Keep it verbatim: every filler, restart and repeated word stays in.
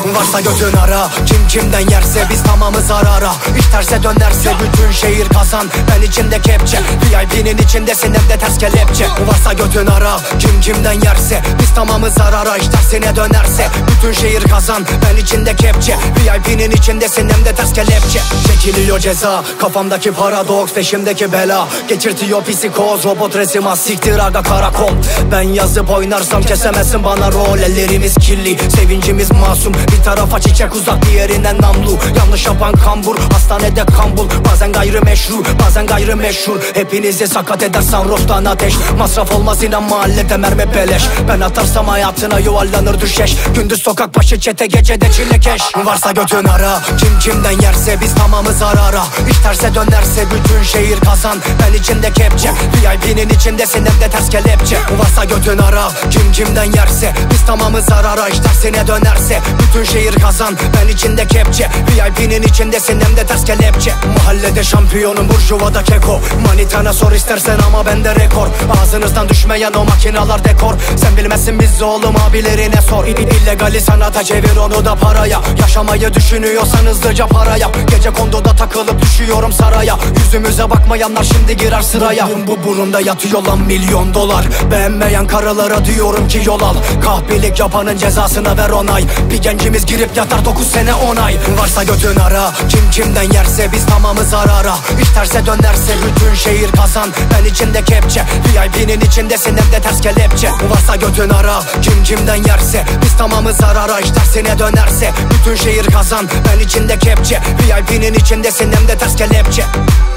Varsa götün ara, kim kimden yerse biz tamamız arara. İş terse dönerse bütün şehir kazan, ben içinde kepçe. V I P'nin içindesin hem de ters kelepçe. Varsa götün ara, kim kimden yerse biz tamamız arara. İş tersine dönerse bütün şehir kazan, ben içinde kepçe. V I P'nin içindesin hem de ters kelepçe. Çekiliyor ceza, kafamdaki paradoks, peşimdeki bela. Geçirtiyor psikoz, robot resim az siktir aga karakol. Ben yazıp oynarsam kesemezsin bana rol. Ellerimiz kirli, sevincimiz masum. Bir tarafa çiçek uzak, diğerinden namlu. Yanlış yapan kambur, hastanede kan bul. Bazen gayrimeşru, bazen gayrimeşhur. Hepinizi sakat eder sunroof'tan ateş. Masraf olmaz inan mahallede mermi beleş. Ben atarsam hayatına yuvarlanır düşeş. Gündüz sokak başı çete, gecede çilekeş. Varsa götün ara, kim kimden yerse biz tamamız arara. İş terse dönerse bütün şehir kazan, ben içinde kepçe. V I P'nin içindesin hem de ters kelepçe. Varsa götün ara, kim kimden yerse biz tamamız arara. İş tersine dönerse bütün şehir kazan, ben içinde kepçe. V I P'nin içindesin hem de ters kelepçe. Mahallede şampiyonum, burjuvada keko. Manitana sor istersen ama bende rekor. Ağzınızdan düşmeyen o makinalar dekor. Sen bilmezsin biz oğlum, abilerine sor. İllegali sanata çevir onu da paraya. Yaşamayı düşünüyorsan hızlıca para yap. Gece kondoda takılıp düşüyorum saraya. Yüzümüze bakmayanlar şimdi girer sıraya. Bu burunda yatıyor lan milyon dolar. Beğenmeyen karılara diyorum ki yol al. Kahpelik yapanın cezasına ver onay. Bir gencimiz girip yatar dokuz sene on ay. Varsa götün ara, kim kimden yerse biz tamamız arara. İş terse dönerse bütün şehir kazan, ben içinde kepçe. V I P'nin içindesin hem de ters kelepçe. Varsa götün ara, kim kimden yerse biz tamamız arara. İş tersine dönerse bütün şehir kazan, ben içinde kepçe. V I P'nin içindesin hem de ters kelepçe.